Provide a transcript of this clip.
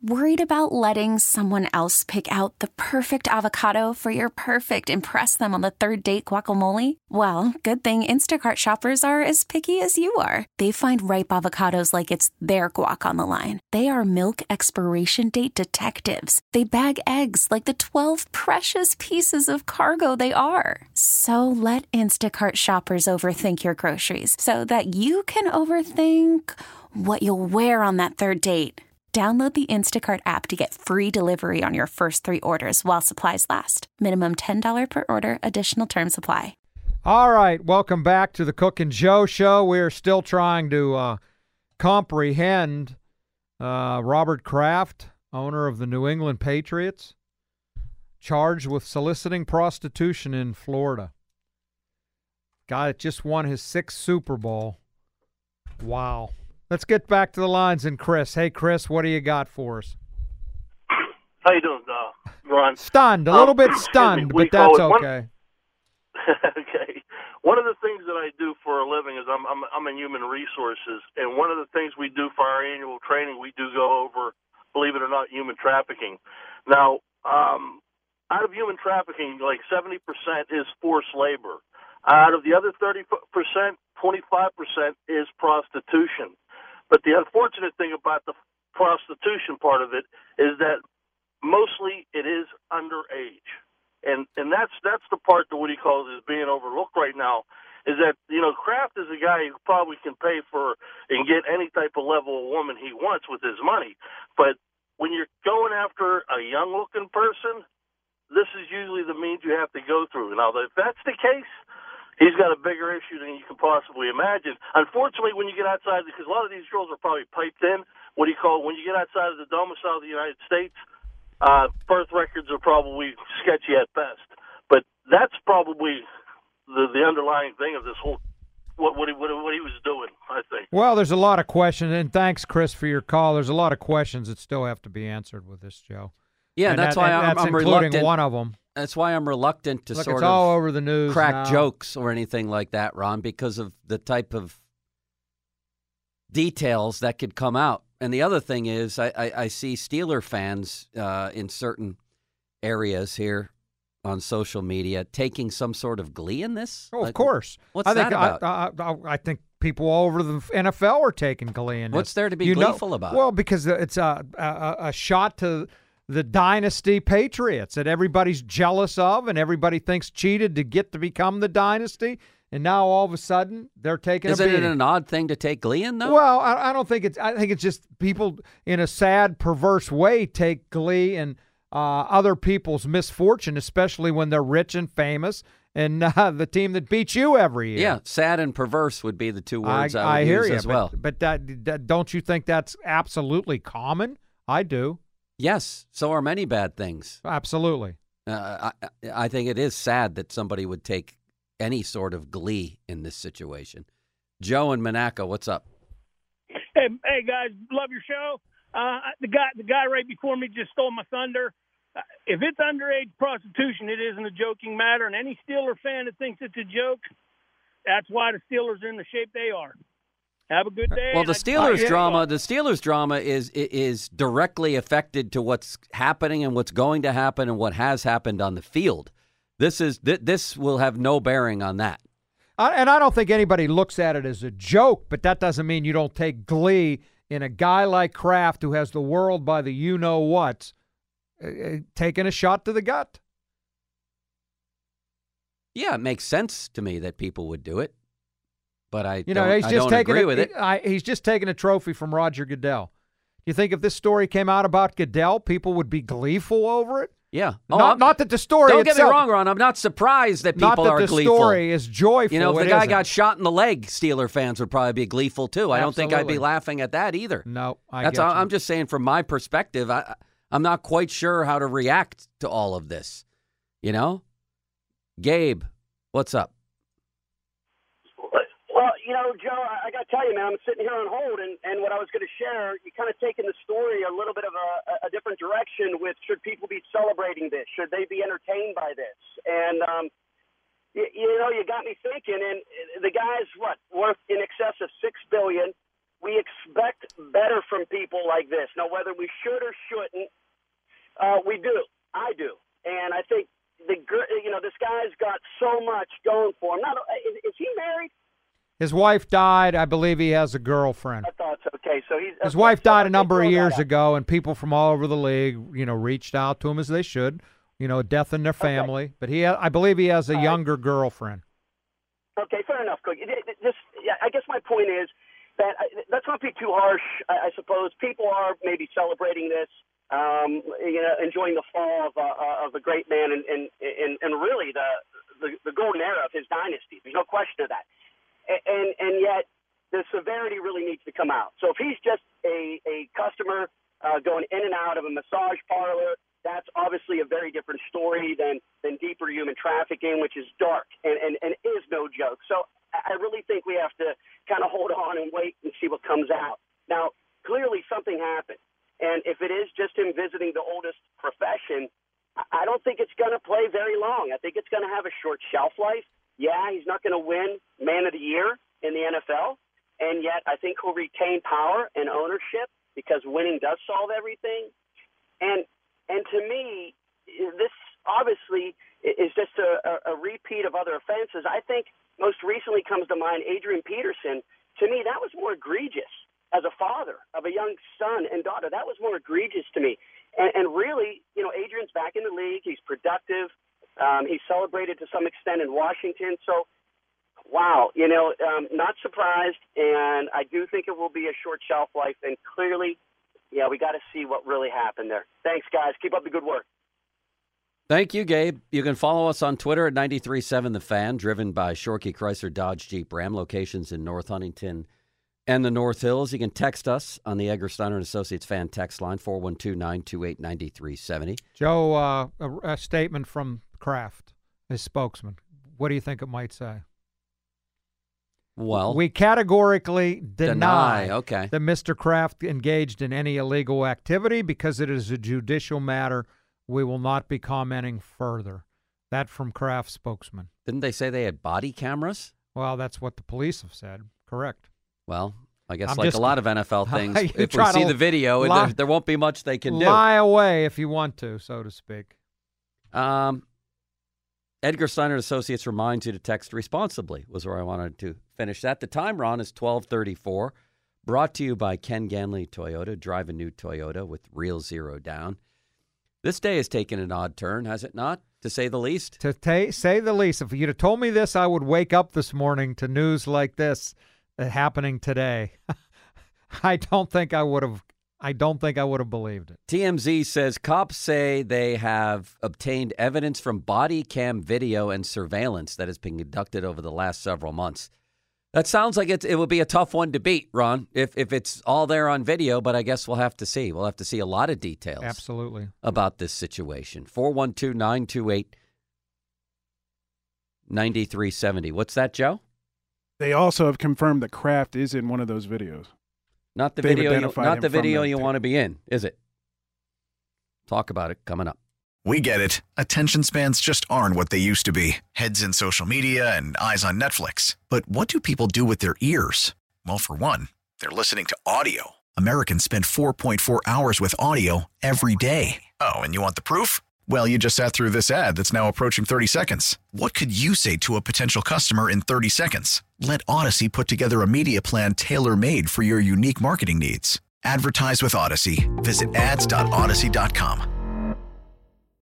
Worried about letting someone else pick out the perfect avocado for your perfect impress them on the third date guacamole? Well, good thing Instacart shoppers are as picky as you are. They find ripe avocados like it's their guac on the line. They are milk expiration date detectives. They bag eggs like the 12 precious pieces of cargo they are. So let Instacart shoppers overthink your groceries so that you can overthink what you'll wear on that third date. Download the Instacart app to get free delivery on your first 3 orders while supplies last. Minimum $10 per order. Additional terms apply. All right, welcome back to the Cook and Joe Show. We're still trying to comprehend Robert Kraft, owner of the New England Patriots, charged with soliciting prostitution in Florida. Guy that just won his 6th Super Bowl. Wow. Let's get back to the lines and Chris. Hey, Chris, what do you got for us? How you doing, Ron? Stunned, a little bit stunned, but that's okay. Okay. One of the things that I do for a living is I'm in human resources, and one of the things we do for our annual training, we do go over, believe it or not, human trafficking. Now, out of human trafficking, like 70% is forced labor. Out of the other 30%, 25% is prostitution. But the unfortunate thing about the prostitution part of it is that mostly it is underage. And that's the part that what he calls is being overlooked right now, is that, Kraft is a guy who probably can pay for and get any type of level of woman he wants with his money. But when you're going after a young-looking person, this is usually the means you have to go through. Now, if that's the case, he's got a bigger issue than you can possibly imagine. Unfortunately, when you get outside, because a lot of these girls are probably piped in, when you get outside of the domicile of the United States, birth records are probably sketchy at best. But that's probably the underlying thing of this whole what he was doing, I think. Well, there's a lot of questions, and thanks, Chris, for your call. There's a lot of questions that still have to be answered with this, Joe. Yeah, and that's why I'm including reluctant. One of them. That's why I'm reluctant to Look, sort it's of all over the news crack now. jokes or anything like that, Ron, because of the type of details that could come out. And the other thing is I see Steeler fans in certain areas here on social media taking some sort of glee in this. Oh, of course. What's that about? I think people all over the NFL are taking glee in this. What's there to be gleeful about? Well, because it's a shot to the dynasty Patriots that everybody's jealous of and everybody thinks cheated to get to become the dynasty. And now all of a sudden they're taking a beating. Isn't it an odd thing to take glee in, though? Well, I don't think it's. I think it's just people in a sad, perverse way take glee in other people's misfortune, especially when they're rich and famous, and the team that beats you every year. Yeah, sad and perverse would be the two words I would hear use you, as well. But that, don't you think that's absolutely common? I do. Yes, so are many bad things. Absolutely. I think it is sad that somebody would take any sort of glee in this situation. Joe in Monaco, what's up? Hey guys, love your show. The guy right before me just stole my thunder. If it's underage prostitution, it isn't a joking matter, and any Steeler fan that thinks it's a joke, that's why the Steelers are in the shape they are. Have a good day. Well, the Steelers drama is directly affected to what's happening and what's going to happen and what has happened on the field. This will have no bearing on that. And I don't think anybody looks at it as a joke, but that doesn't mean you don't take glee in a guy like Kraft who has the world by the you-know-what, taking a shot to the gut. Yeah, it makes sense to me that people would do it, but I don't agree with it. He's just taking a trophy from Roger Goodell. You think if this story came out about Goodell, people would be gleeful over it? Yeah. Not that the story Don't itself, get me wrong, Ron. I'm not surprised that people are gleeful. Not that the story is joyful. If the guy got shot in the leg, Steeler fans would probably be gleeful too. I don't think I'd be laughing at that either. No, I'm just saying from my perspective, I'm not quite sure how to react to all of this. Gabe, what's up? Well, Joe, I got to tell you, man, I'm sitting here on hold, and what I was going to share, you kind of taken the story a little bit of a different direction with should people be celebrating this? Should they be entertained by this? And, you got me thinking, and the guy's, worth in excess of $6 billion. we expect better from people like this. Now, whether we should or shouldn't, we do. I do. And I think this guy's got so much going for him. Is he married? His wife died. I believe he has a girlfriend. I thought so. Okay, so his wife died a number of years ago, and people from all over the league, reached out to him as they should. A death in their family. Okay. But I believe he has a younger girlfriend. Okay, fair enough, Cook. I guess my point is that let's not be too harsh. I suppose people are maybe celebrating this, enjoying the fall of a great man and really the golden era of his dynasty. There's no question of that. And yet the severity really needs to come out. So if he's just a customer going in and out of a massage parlor, that's obviously a very different story than deeper human trafficking, which is dark and is no joke. So I really think we have to kind of hold on and wait and see what comes out. Now, clearly something happened. And if it is just him visiting the oldest profession, I don't think it's going to play very long. I think it's going to have a short shelf life. Yeah, he's not going to win Man of the Year in the NFL, and yet I think he'll retain power and ownership because winning does solve everything. And to me, this obviously is just a repeat of other offenses. I think most recently comes to mind Adrian Peterson. To me, that was more egregious as a father of a young son and daughter. That was more egregious to me. And really, Adrian's back in the league. He's productive. He's celebrated to some extent in Washington. So, wow, not surprised. And I do think it will be a short shelf life. And clearly, we got to see what really happened there. Thanks, guys. Keep up the good work. Thank you, Gabe. You can follow us on Twitter at 93.7 The Fan, driven by Shorkey Chrysler Dodge Jeep Ram, locations in North Huntington and the North Hills. You can text us on the Edgar Steiner and Associates fan text line, 412-928-9370. Joe, a statement from Kraft, his spokesman. What do you think it might say? Well, we categorically deny okay. that Mr. Kraft engaged in any illegal activity because it is a judicial matter. We will not be commenting further. That from Kraft's spokesman. Didn't they say they had body cameras? Well, that's what the police have said. Correct. Well, I guess a lot of NFL things, if we see the video, there won't be much they can do. Lie away if you want to, so to speak. Edgar Steiner Associates reminds you to text responsibly, was where I wanted to finish that. The time, Ron, is 12:34. Brought to you by Ken Ganley Toyota. Drive a new Toyota with real zero down. This day has taken an odd turn, has it not, to say the least? To say the least. If you'd have told me this, I would wake up this morning to news like this happening today. I don't think I would have believed it. TMZ says cops say they have obtained evidence from body cam video and surveillance that has been conducted over the last several months. That sounds like it would be a tough one to beat, Ron, if it's all there on video, but I guess we'll have to see. We'll have to see a lot of details. Absolutely. About this situation. 412-928-9370. What's that, Joe? They also have confirmed that Kraft is in one of those videos. Not the video you want to be in, is it? Talk about it coming up. We get it. Attention spans just aren't what they used to be. Heads in social media and eyes on Netflix. But what do people do with their ears? Well, for one, they're listening to audio. Americans spend 4.4 hours with audio every day. Oh, and you want the proof? Well, you just sat through this ad that's now approaching 30 seconds. What could you say to a potential customer in 30 seconds? Let Odyssey put together a media plan tailor-made for your unique marketing needs. Advertise with Odyssey. Visit ads.odyssey.com.